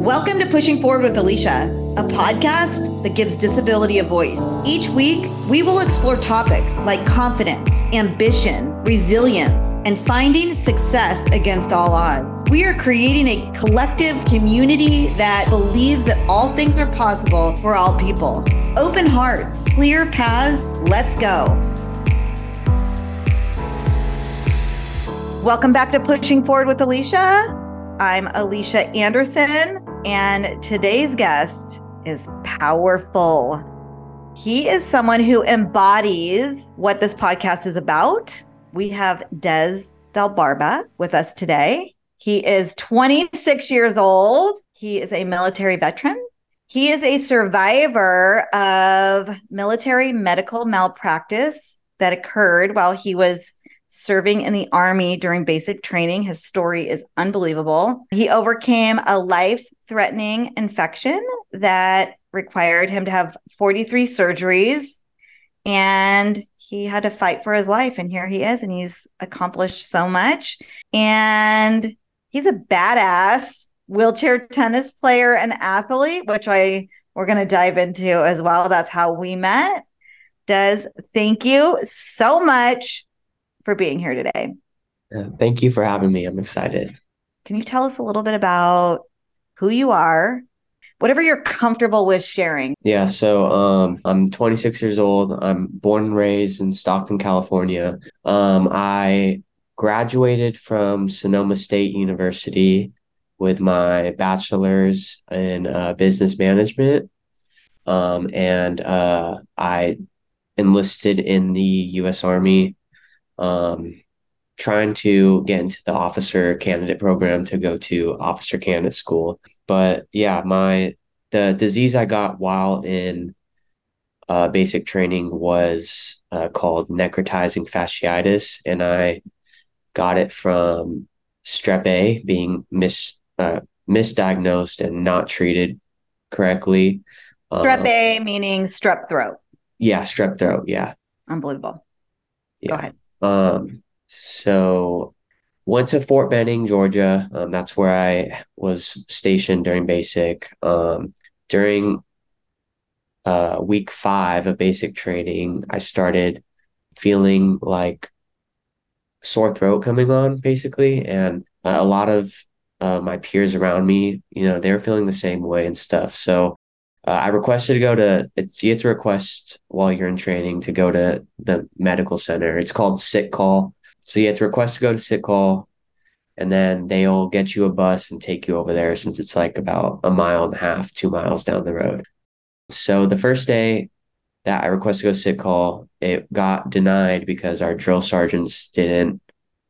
Welcome to Pushing Forward with Alicia, a podcast that gives disability a voice. Each week, we will explore topics like confidence, ambition, resilience, and finding success against all odds. We are creating a collective community that believes that all things are possible for all people. Open hearts, clear paths, let's go. Welcome back to Pushing Forward with Alicia. I'm Alicia Anderson, and today's guest is powerful. He is someone who embodies what this podcast is about. We have Des Del Barba with us today. He is 26 years old. He is a military veteran. He is a survivor of military medical malpractice that occurred while he was serving in the Army during basic training. His story is unbelievable. He overcame a life-threatening infection that required him to have 43 surgeries, and he had to fight for his life. And here he is, and he's accomplished so much. And he's a badass wheelchair tennis player and athlete, which we're going to dive into as well. That's how we met. Des, thank you so much for being here today. Thank you for having me. I'm excited. Can you tell us a little bit about who you are, whatever you're comfortable with sharing? Yeah, so I'm 26 years old. I'm born and raised in Stockton, California. I graduated from Sonoma State University with my bachelor's in business management. And I enlisted in the U.S. Army, trying to get into the officer candidate program to go to officer candidate school. But yeah, the disease I got while in basic training was called necrotizing fasciitis, and I got it from strep A being misdiagnosed and not treated correctly. Strep A meaning strep throat. Yeah, strep throat. Yeah. Unbelievable. Yeah. Go ahead. So went to Fort Benning, Georgia. That's where I was stationed during basic. During week 5 of basic training, I started feeling like sore throat coming on, basically. And a lot of my peers around me, they were feeling the same way and stuff. So I requested to go to, you have to request while you're in training to go to the medical center. It's called sick call. So you have to request to go to sick call, and then they'll get you a bus and take you over there, since it's like about 1.5 miles, 2 miles down the road. So the first day that I requested to go to sick call, it got denied because our drill sergeants didn't,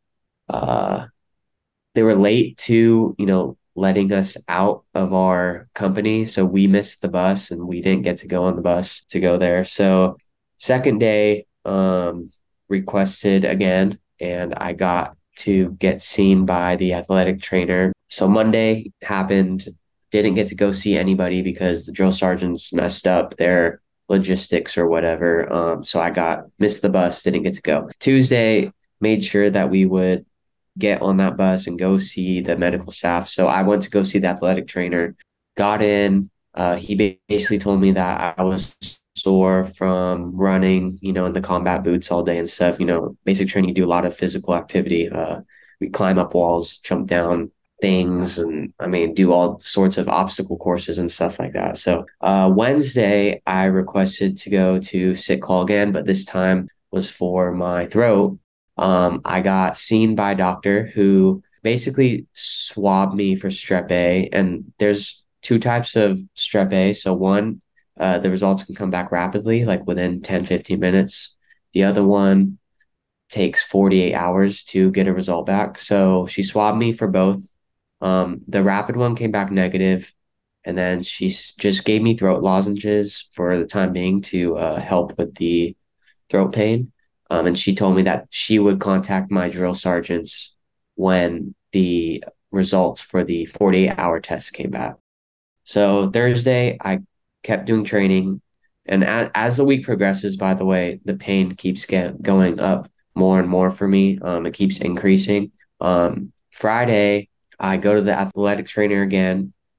they were late to, letting us out of our company. So we missed the bus and we didn't get to go on the bus to go there. So second day, requested again, and I got to get seen by the athletic trainer. So Monday happened, didn't get to go see anybody because the drill sergeants messed up their logistics or whatever. So I missed the bus, didn't get to go. Tuesday, made sure that we would get on that bus and go see the medical staff. So I went to go see the athletic trainer, got in. He basically told me that I was sore from running, in the combat boots all day and stuff. Basic training, you do a lot of physical activity. We climb up walls, jump down things, and do all sorts of obstacle courses and stuff like that. So Wednesday, I requested to go to sick call again, but this time was for my throat. I got seen by a doctor who basically swabbed me for strep A, and there's 2 types of strep A. So one, the results can come back rapidly, like within 10, 15 minutes. The other one takes 48 hours to get a result back. So she swabbed me for both. The rapid one came back negative, and then she just gave me throat lozenges for the time being to help with the throat pain. And she told me that she would contact my drill sergeants when the results for the 48-hour test came back. So Thursday, I kept doing training. And as the week progresses, by the way, the pain keeps going up more and more for me. It keeps increasing. Friday, I go to the athletic trainer again,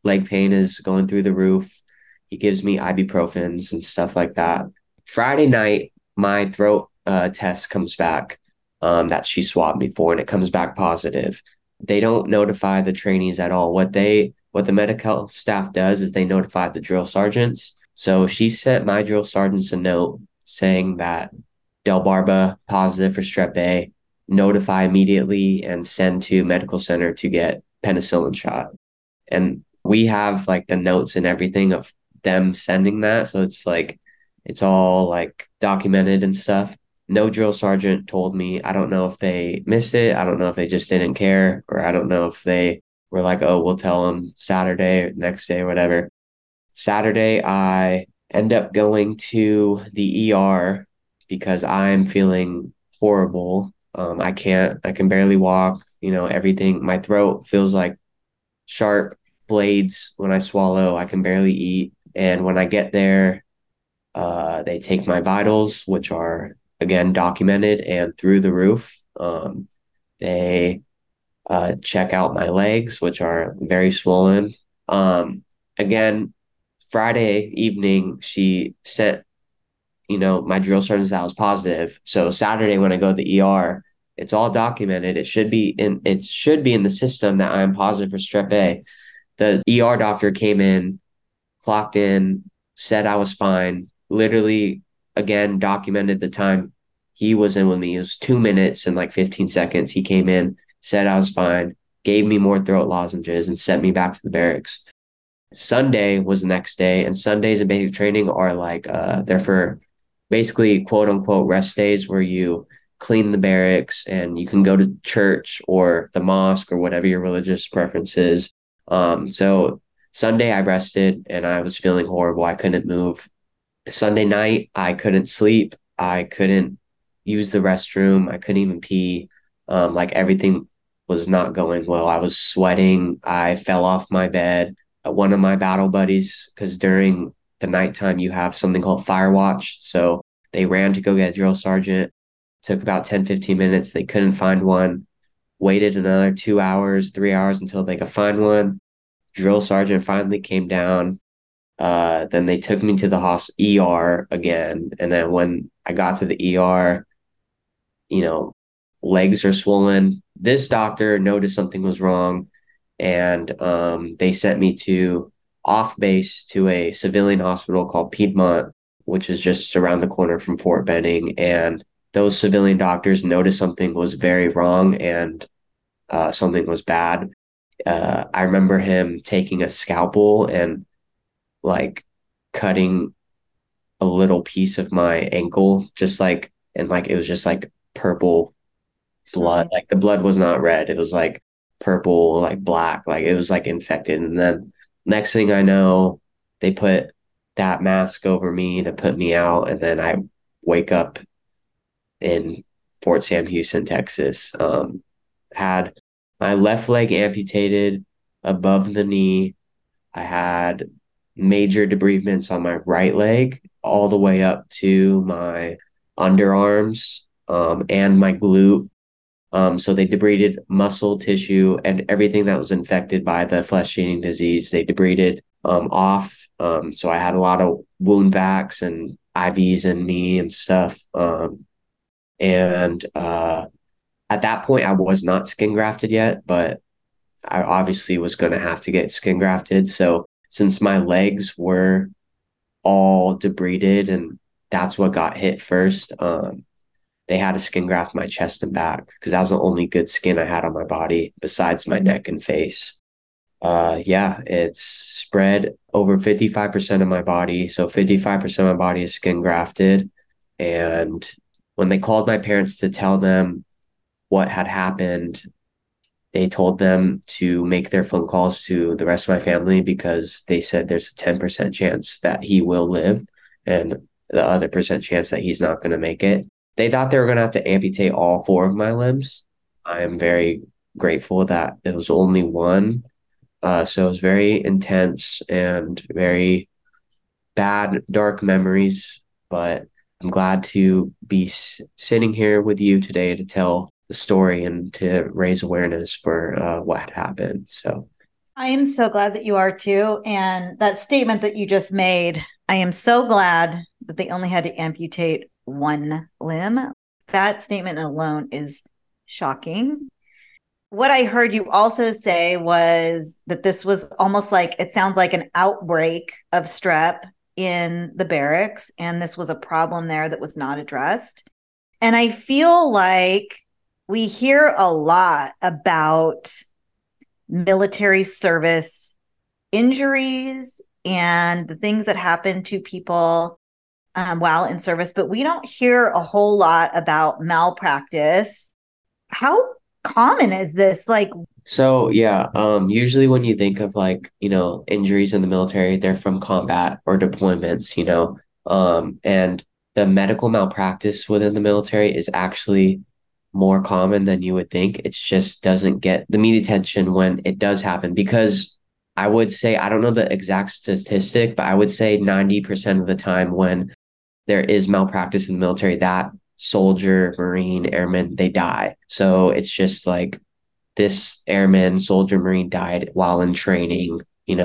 leg pain is going through the roof. He gives me ibuprofens and stuff like that. Friday night, my throat test comes back that she swabbed me for, and it comes back positive. They don't notify the trainees at all. What the medical staff does is they notify the drill sergeants. So she sent my drill sergeants a note saying that Delbarba positive for strep A, notify immediately and send to medical center to get penicillin shot. And we have like the notes and everything of them sending that. So it's all like documented and stuff. No drill sergeant told me. I don't know if they missed it. I don't know if they just didn't care, or I don't know if they were like, oh, we'll tell them Saturday or next day or whatever. Saturday, I end up going to the ER because I'm feeling horrible. I can barely walk, everything. My throat feels like sharp blades when I swallow. I can barely eat. And when I get there, they take my vitals, which are again documented and through the roof. They check out my legs, which are very swollen. Again, Friday evening, she sent, my drill sergeant that was positive. So Saturday when I go to the ER, it's all documented. It should be in the system that I'm positive for strep A. The ER doctor came in, clocked in, said I was fine. Literally, again, documented the time he was in with me. It was 2 minutes and like 15 seconds. He came in, said I was fine, gave me more throat lozenges, and sent me back to the barracks. Sunday was the next day, and Sundays in basic training are like they're for basically quote unquote rest days where you clean the barracks and you can go to church or the mosque or whatever your religious preference is. So Sunday I rested and I was feeling horrible. I couldn't move. Sunday night I couldn't sleep. I couldn't use the restroom. I couldn't even pee. Like everything was not going well. I was sweating. I fell off my bed. One of my battle buddies, because during the nighttime you have something called fire watch. So they ran to go get a drill sergeant. Took about 10-15 minutes. They couldn't find one. Waited another 2 hours, 3 hours until they could find one. Drill sergeant finally came down. Then they took me to the ER again. And then when I got to the ER, legs are swollen. This doctor noticed something was wrong, and they sent me to off base to a civilian hospital called Piedmont, which is just around the corner from Fort Benning. And those civilian doctors noticed something was very wrong and something was bad. I remember him taking a scalpel and like cutting a little piece of my ankle, and it was just like purple blood. Like the blood was not red. It was like purple, like black, like it was like infected. And then next thing I know, they put that mask over me to put me out. And then I wake up in Fort Sam Houston, Texas. Had my left leg amputated above the knee. I had major debridements on my right leg all the way up to my underarms and my glute. So they debrided muscle tissue and everything that was infected by the flesh-eating disease. They debrided off. So I had a lot of wound vacs and IVs in knee and stuff. And at that point, I was not skin grafted yet, but I obviously was going to have to get skin grafted. So since my legs were all debrided and that's what got hit first, they had to skin graft my chest and back because that was the only good skin I had on my body besides my neck and face. It's spread over 55% of my body. So 55% of my body is skin grafted. And when they called my parents to tell them what had happened, they told them to make their phone calls to the rest of my family because they said there's a 10% chance that he will live and the other percent chance that he's not going to make it. They thought they were going to have to amputate all 4 of my limbs. I am very grateful that it was only one. So it was very intense and very bad, dark memories. But I'm glad to be sitting here with you today to tell the story and to raise awareness for what had happened. So I am so glad that you are too. And that statement that you just made, I am so glad that they only had to amputate one limb. That statement alone is shocking. What I heard you also say was that this was almost like, it sounds like an outbreak of strep in the barracks, and this was a problem there that was not addressed. And I feel like we hear a lot about military service injuries and the things that happen to people while in service, but we don't hear a whole lot about malpractice. How common is this? Like, So yeah, usually when you think of like, injuries in the military, they're from combat or deployments, and the medical malpractice within the military is actually more common than you would think. It just doesn't get the media attention when it does happen because I would say, I don't know the exact statistic, but I would say 90% of the time when there is malpractice in the military, that soldier, Marine, airman, they die. So it's just like this airman, soldier, Marine died while in training,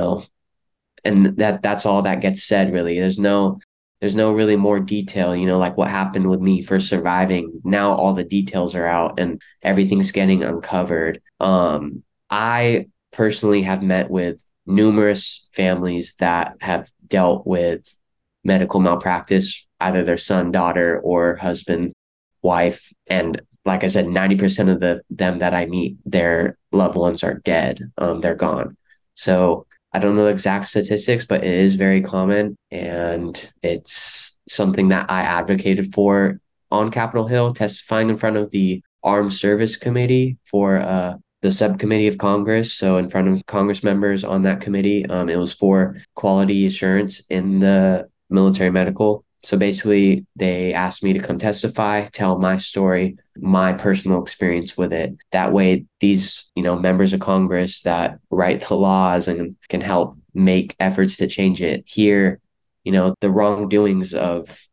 and that's all that gets said really. There's no really more detail, like what happened with me for surviving. Now all the details are out and everything's getting uncovered. I personally have met with numerous families that have dealt with medical malpractice, either their son, daughter, or husband, wife. And like I said, 90% of them that I meet, their loved ones are dead. They're gone. So I don't know the exact statistics, but it is very common. And it's something that I advocated for on Capitol Hill, testifying in front of the Armed Service Committee for the subcommittee of Congress. So in front of Congress members on that committee, it was for quality assurance in the military medical. So basically, they asked me to come testify, tell my story, my personal experience with it. That way, these, members of Congress that write the laws and can help make efforts to change it hear, the wrongdoings of,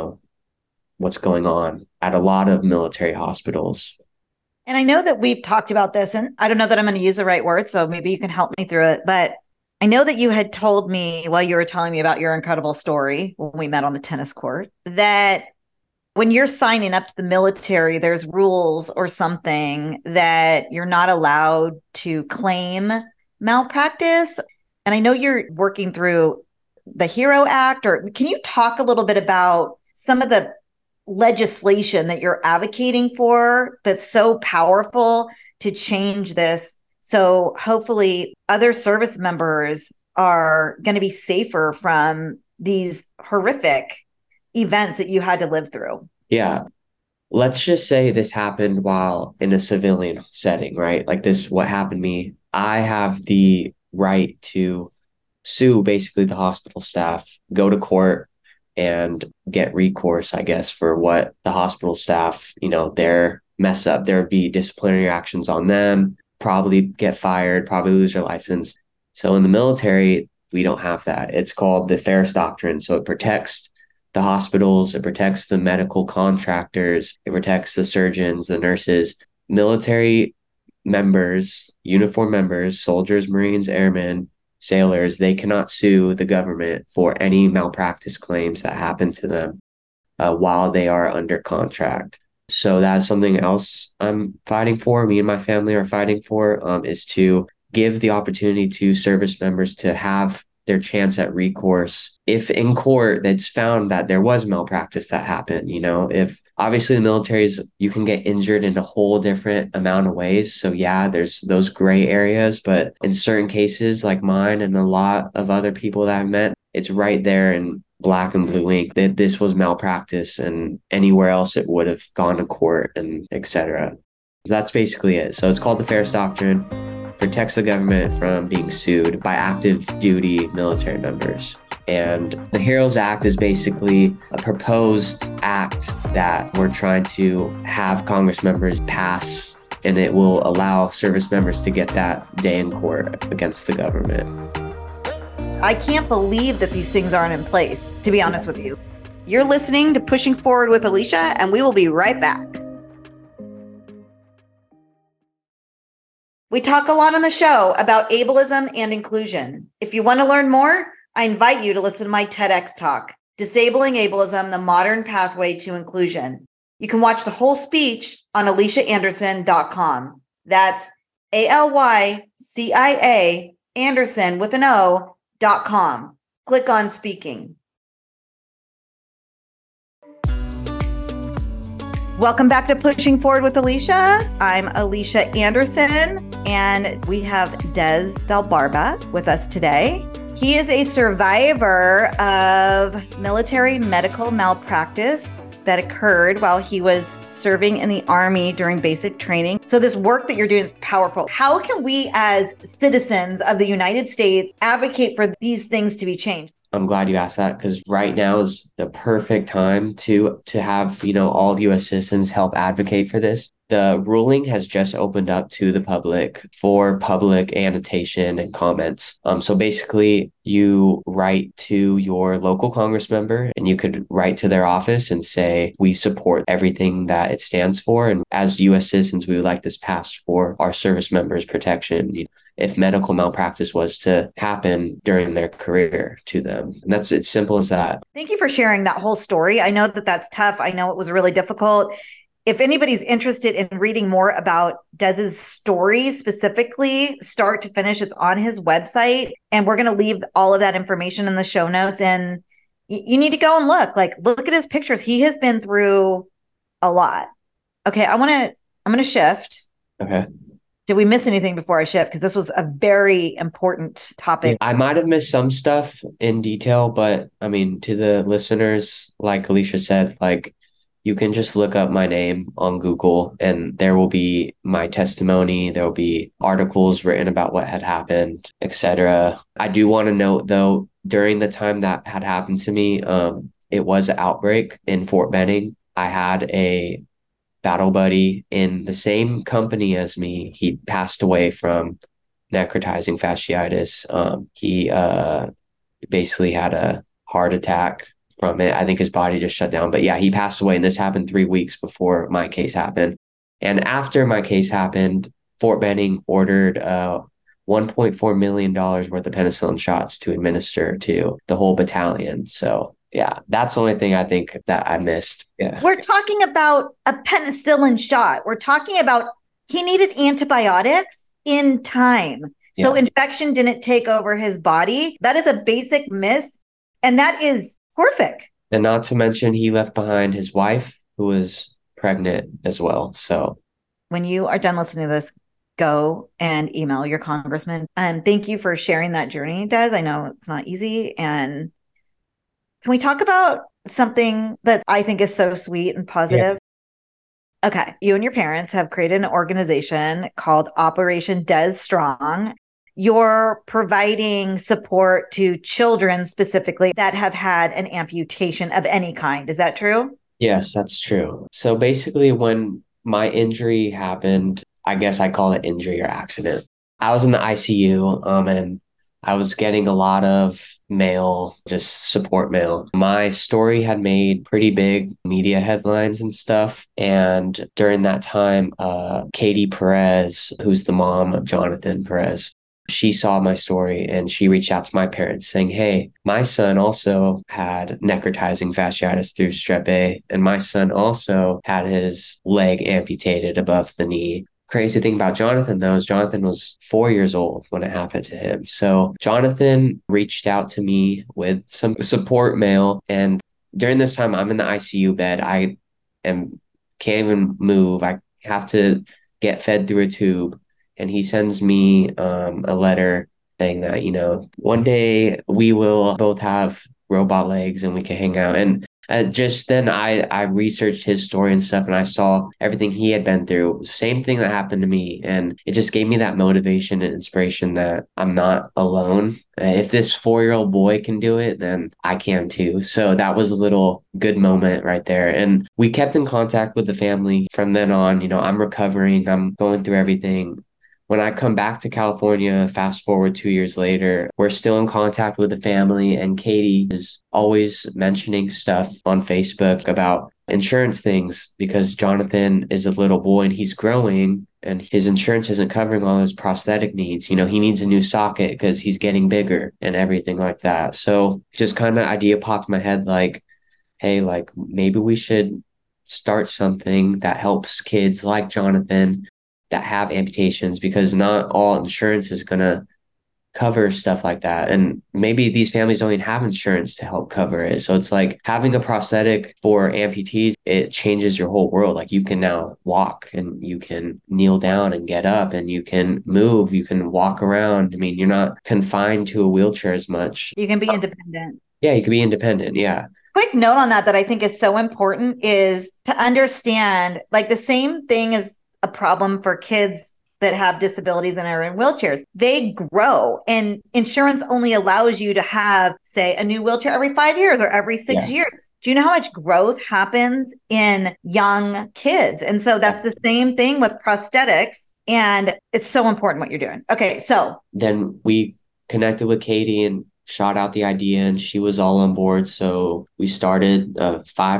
what's going on at a lot of military hospitals. and I know that we've talked about this, and I don't know that I'm going to use the right word, so maybe you can help me through it. But I know that you had told me while you were telling me about your incredible story when we met on the tennis court that when you're signing up to the military, there's rules or something that you're not allowed to claim malpractice. And I know you're working through the HERO Act, or can you talk a little bit about some of the legislation that you're advocating for that's so powerful to change this? So hopefully other service members are going to be safer from these horrific events that you had to live through. Yeah. Let's just say this happened while in a civilian setting, right? Like this, what happened to me. I have the right to sue basically the hospital staff, go to court and get recourse, I guess, for what the hospital staff, their mess up. There would be disciplinary actions on them, probably get fired, probably lose their license. So in the military, we don't have that. It's called the Ferris Doctrine. So it protects the hospitals, it protects the medical contractors, it protects the surgeons, the nurses, military members, uniform members, soldiers, Marines, airmen, sailors. They cannot sue the government for any malpractice claims that happen to them while they are under contract. So that's something else I'm fighting for. Me and my family are fighting for is to give the opportunity to service members to have their chance at recourse. If in court it's found that there was malpractice that happened, if obviously the military's, you can get injured in a whole different amount of ways. So yeah, there's those gray areas, but in certain cases like mine and a lot of other people that I've met, it's right there in black and blue ink that this was malpractice, and anywhere else it would have gone to court and etc. That's basically it. So it's called the Ferris Doctrine. Protects the government from being sued by active duty military members. And the HEROES Act is basically a proposed act that we're trying to have Congress members pass, and it will allow service members to get that day in court against the government. I can't believe that these things aren't in place, to be honest with you. You're listening to Pushing Forward with Alicia, and we will be right back. We talk a lot on the show about ableism and inclusion. If you want to learn more, I invite you to listen to my TEDx talk, Disabling Ableism, the Modern Pathway to Inclusion. You can watch the whole speech on AliciaAnderson.com. That's ALYCIA Anderson with an O.com. Click on speaking. Welcome back to Pushing Forward with Alicia. I'm Alicia Anderson, and we have Des Del Barba with us today. He is a survivor of military medical malpractice that occurred while he was serving in the Army during basic training. So this work that you're doing is powerful. How can we as citizens of the United States advocate for these things to be changed? I'm glad you asked that, because right now is the perfect time to have, all of U.S. citizens help advocate for this. The ruling has just opened up to the public for public annotation and comments. So basically, you write to your local Congress member, and you could write to their office and say, we support everything that it stands for. And as U.S. citizens, we would like this passed for our service members' protection if medical malpractice was to happen during their career to them. And that's as simple as that. Thank you for sharing that whole story. I know that that's tough. I know it was really difficult. If anybody's interested in reading more about Des's story specifically, start to finish, it's on his website. And we're going to leave all of that information in the show notes. And you need to go and look at his pictures. He has been through a lot. Okay, I'm going to shift. Okay. Did we miss anything before I shift? Because this was a very important topic. I might have missed some stuff in detail, but I mean, to the listeners, like Alicia said, you can just look up my name on Google and there will be my testimony. There will be articles written about what had happened, etc. I do want to note, though, during the time that had happened to me, it was an outbreak in Fort Benning. I had a battle buddy in the same company as me. He passed away from necrotizing fasciitis. He basically had a heart attack from it. I think his body just shut down. But yeah, he passed away, and this happened 3 weeks before my case happened. And after my case happened, Fort Benning ordered $1.4 million worth of penicillin shots to administer to the whole battalion. So yeah, that's the only thing I think that I missed. Yeah. We're talking about a penicillin shot. We're talking about he needed antibiotics in time. So infection didn't take over his body. That is a basic miss. And that is horrific. And not to mention, he left behind his wife, who was pregnant as well. So when you are done listening to this, go and email your congressman. And thank you for sharing that journey, Des. I know it's not easy. And can we talk about something that I think is so sweet and positive? Yeah. Okay. You and your parents have created an organization called Operation Des Strong. You're providing support to children specifically that have had an amputation of any kind. Is that true? Yes, that's true. So basically, when my injury happened, I guess I call it injury or accident. I was in the ICU and I was getting a lot of mail, just support mail. My story had made pretty big media headlines and stuff. And during that time, Katie Perez, who's the mom of Jonathan Perez, she saw my story and she reached out to my parents saying, hey, my son also had necrotizing fasciitis through strep A, and my son also had his leg amputated above the knee. Crazy thing about Jonathan, though, is Jonathan was 4 years old when it happened to him. So Jonathan reached out to me with some support mail. And during this time, I'm in the ICU bed. Can't even move. I have to get fed through a tube. And he sends me a letter saying that, one day we will both have robot legs and we can hang out. And just then I researched his story and stuff, and I saw everything he had been through. Same thing that happened to me. And it just gave me that motivation and inspiration that I'm not alone. If this 4-year-old boy can do it, then I can too. So that was a little good moment right there. And we kept in contact with the family from then on. I'm recovering. I'm going through everything. When I come back to California, fast forward 2 years later, we're still in contact with the family, and Katie is always mentioning stuff on Facebook about insurance things because Jonathan is a little boy and he's growing and his insurance isn't covering all his prosthetic needs. You know, he needs a new socket because he's getting bigger and everything like that. So just kind of idea popped in my head like, hey, like maybe we should start something that helps kids like Jonathan that have amputations, because not all insurance is going to cover stuff like that. And maybe these families don't even have insurance to help cover it. So it's like having a prosthetic for amputees, it changes your whole world. Like you can now walk and you can kneel down and get up and you can move, you can walk around. I mean, you're not confined to a wheelchair as much. You can be independent. Yeah, you can be independent. Yeah. Quick note on that I think is so important is to understand like the same thing is a problem for kids that have disabilities and are in wheelchairs. They grow, and insurance only allows you to have, say, a new wheelchair every 5 years or every 6 years. Do you know how much growth happens in young kids? And so that's the same thing with prosthetics. And it's so important what you're doing. Okay. So then we connected with Katie and shot out the idea, and she was all on board. So we started a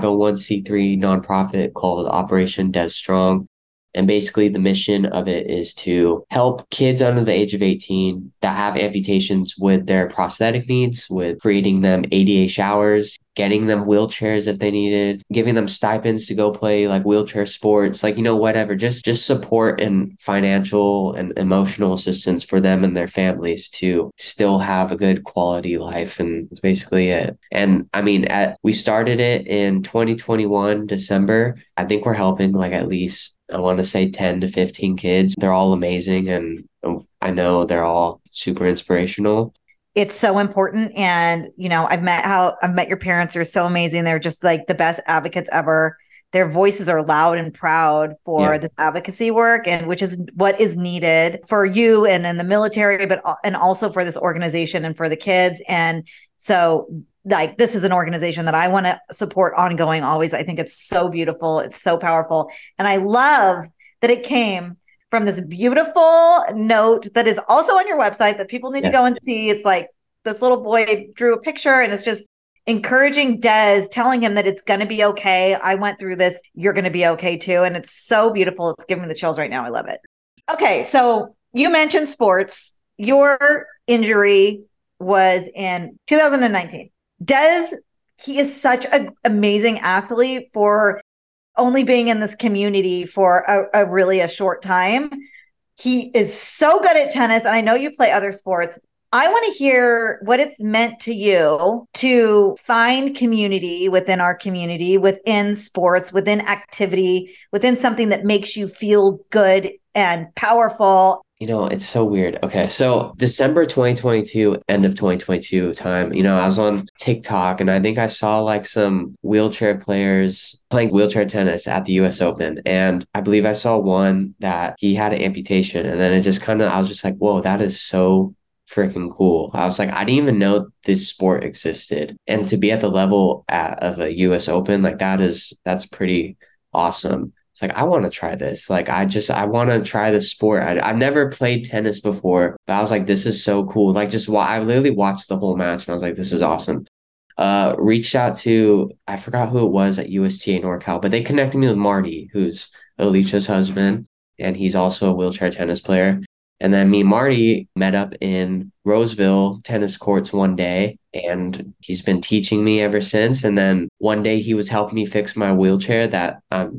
501c3 nonprofit called Operation Dev Strong. And basically the mission of it is to help kids under the age of 18 that have amputations with their prosthetic needs, with creating them ADA showers, getting them wheelchairs if they needed, giving them stipends to go play like wheelchair sports, like, you know, whatever, just support and financial and emotional assistance for them and their families to still have a good quality life. And that's basically it. And I mean, we started it in 2021, December. I think we're helping like at least, I want to say 10 to 15 kids. They're all amazing. And I know they're all super inspirational. It's so important. And, you know, I've met your parents are so amazing. They're just like the best advocates ever. Their voices are loud and proud for this advocacy work, and which is what is needed for you and in the military, and also for this organization and for the kids. And so like, this is an organization that I want to support ongoing always. I think it's so beautiful. It's so powerful. And I love that it came from this beautiful note that is also on your website that people need to go and see. It's like this little boy drew a picture, and it's just encouraging Des, telling him that it's going to be okay. I went through this. You're going to be okay too. And it's so beautiful. It's giving me the chills right now. I love it. Okay. So you mentioned sports. Your injury was in 2019. Des, he is such an amazing athlete for only being in this community for a really short time. He is so good at tennis. And I know you play other sports. I want to hear what it's meant to you to find community within our community, within sports, within activity, within something that makes you feel good and powerful. You know, it's so weird. Okay, so December 2022, end of 2022 time, you know, I was on TikTok and I think I saw like some wheelchair players playing wheelchair tennis at the US Open. And I believe I saw one that he had an amputation. And then it just kind of, I was just like, whoa, that is so freaking cool. I was like, I didn't even know this sport existed. And to be at the level of a US Open, like that's pretty awesome. It's like, I want to try this. Like, I want to try this sport. I've never played tennis before, but I was like, this is so cool. Like, I literally watched the whole match and I was like, this is awesome. Reached out to, I forgot who it was at USTA NorCal, but they connected me with Marty, who's Alicia's husband, and he's also a wheelchair tennis player. And then me and Marty met up in Roseville tennis courts one day, and he's been teaching me ever since. And then one day he was helping me fix my wheelchair that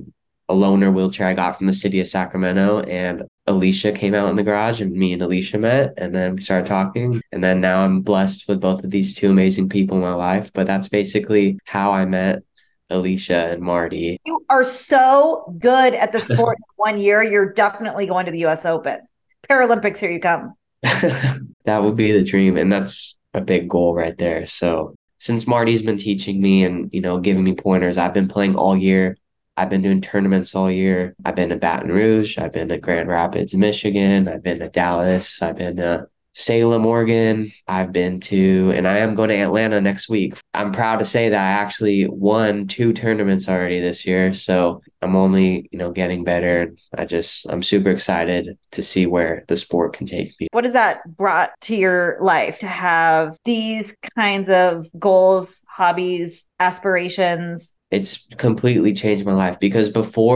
a loaner wheelchair I got from the city of Sacramento, and Alicia came out in the garage and me and Alicia met, and then we started talking. And then now I'm blessed with both of these two amazing people in my life. But that's basically how I met Alicia and Marty. You are so good at the sport. 1 year, you're definitely going to the US Open. Paralympics, here you come. That would be the dream. And that's a big goal right there. So since Marty's been teaching me and, you know, giving me pointers, I've been playing all year. I've been doing tournaments all year. I've been to Baton Rouge. I've been to Grand Rapids, Michigan. I've been to Dallas. I've been to Salem, Oregon. And I am going to Atlanta next week. I'm proud to say that I actually won 2 tournaments already this year. So I'm only, you know, getting better. I'm super excited to see where the sport can take me. What has that brought to your life to have these kinds of goals, hobbies, aspirations? It's completely changed my life, because before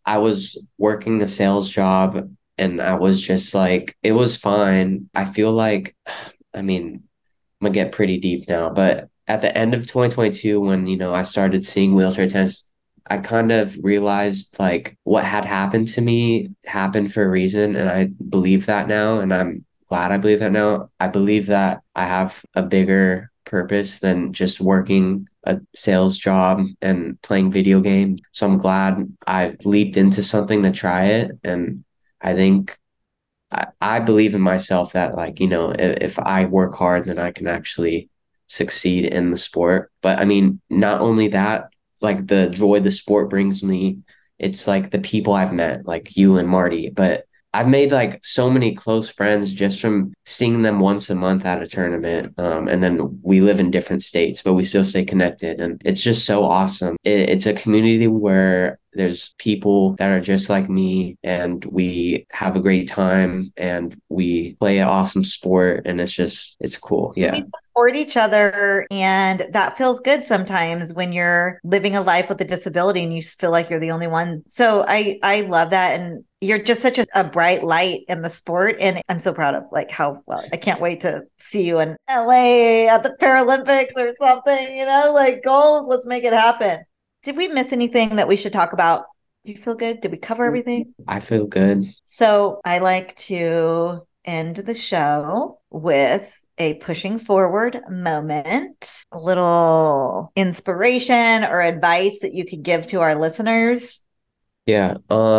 I was working a sales job and I was just like, it was fine. I feel like, I mean, I'm gonna get pretty deep now, but at the end of 2022, when, I started seeing wheelchair tennis, I kind of realized like what had happened to me happened for a reason. And I believe that now. And I'm glad I believe that now. I believe that I have a bigger purpose than just working a sales job and playing video games. So I'm glad I leaped into something to try it. And I think I believe in myself that like, if I work hard, then I can actually succeed in the sport. But I mean, not only that, like the joy the sport brings me, it's like the people I've met, like you and Marty. But I've made like so many close friends just from seeing them once a month at a tournament. And then we live in different states, but we still stay connected. And it's just so awesome. It's a community where there's people that are just like me and we have a great time and we play an awesome sport and it's cool. Yeah. We support each other, and that feels good sometimes when you're living a life with a disability and you just feel like you're the only one. So I love that, and you're just such a bright light in the sport, and I'm so proud of like how well. I can't wait to see you in LA at the Paralympics or something, like goals, let's make it happen. Did we miss anything that we should talk about? Do you feel good? Did we cover everything? I feel good. So I like to end the show with a pushing forward moment, a little inspiration or advice that you could give to our listeners. Yeah.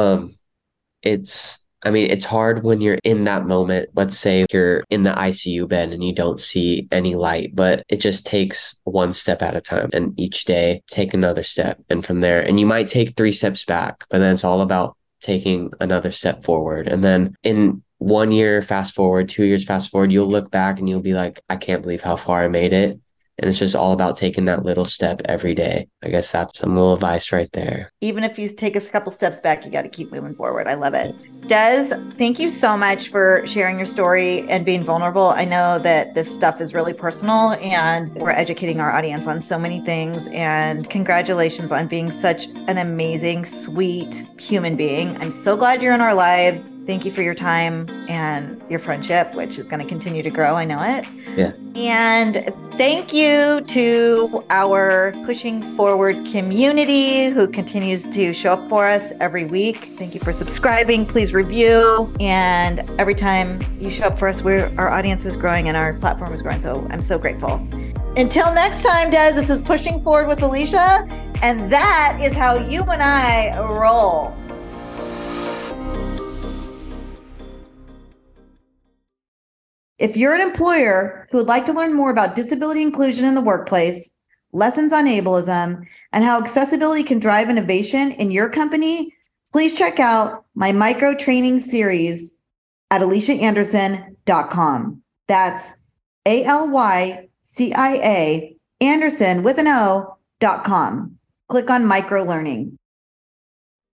It's hard when you're in that moment. Let's say you're in the ICU bed and you don't see any light, but it just takes one step at a time. And each day, take another step. And from there, and you might take 3 steps back, but then it's all about taking another step forward. And then in 1 year, fast forward, 2 years, fast forward, you'll look back and you'll be like, I can't believe how far I made it. And it's just all about taking that little step every day. I guess that's some little advice right there. Even if you take a couple steps back, you got to keep moving forward. I love it. Des, thank you so much for sharing your story and being vulnerable. I know that this stuff is really personal and we're educating our audience on so many things. And congratulations on being such an amazing, sweet human being. I'm so glad you're in our lives. Thank you for your time and your friendship, which is going to continue to grow. I know it. Yeah. And thank you to our Pushing Forward community who continues to show up for us every week. Thank you for subscribing. Please review. And every time you show up for us, our audience is growing and our platform is growing. So I'm so grateful. Until next time, Des, this is Pushing Forward with Alicia. And that is how you and I roll. If you're an employer who would like to learn more about disability inclusion in the workplace, lessons on ableism, and how accessibility can drive innovation in your company, please check out my micro training series at AliciaAnderson.com. That's ALYCIA Anderson with an O.com. Click on micro learning.